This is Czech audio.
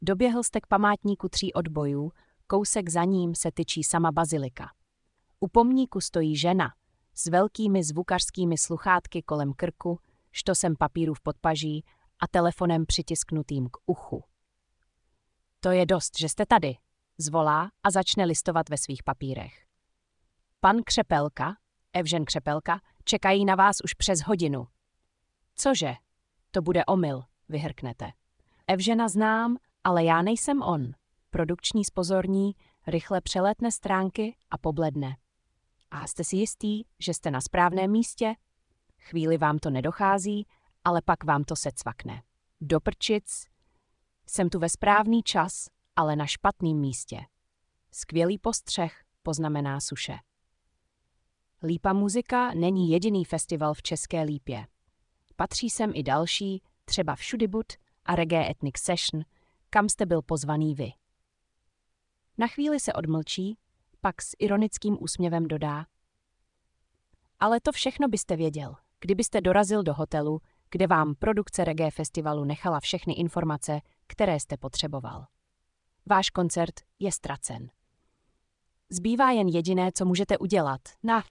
Doběhl jste k památníku 3 odbojů, kousek za ním se tyčí sama bazilika. U pomníku stojí žena s velkými zvukařskými sluchátky kolem krku, štosem papíru v podpaží a telefonem přitisknutým k uchu. To je dost, že jste tady, zvolá a začne listovat ve svých papírech. Pan Křepelka, Evžen Křepelka, čekají na vás už přes hodinu. Cože? To bude omyl, vyhrknete. Evžena znám, ale já nejsem on. Produkční zpozorní, rychle přelétne stránky a pobledne. A jste si jistý, že jste na správném místě? Chvíli vám to nedochází, ale pak vám to secvakne. Do prčic, jsem tu ve správný čas, ale na špatným místě. Skvělý postřeh, poznamená Suše. Lípa muzika není jediný festival v České Lípě. Patří sem i další, třeba Všudybud a Reggae Ethnic Session, kam jste byl pozvaný vy. Na chvíli se odmlčí, pak s ironickým úsměvem dodá. Ale to všechno byste věděl, kdybyste dorazil do hotelu, kde vám produkce reggae festivalu nechala všechny informace, které jste potřeboval. Váš koncert je ztracen. Zbývá jen jediné, co můžete udělat.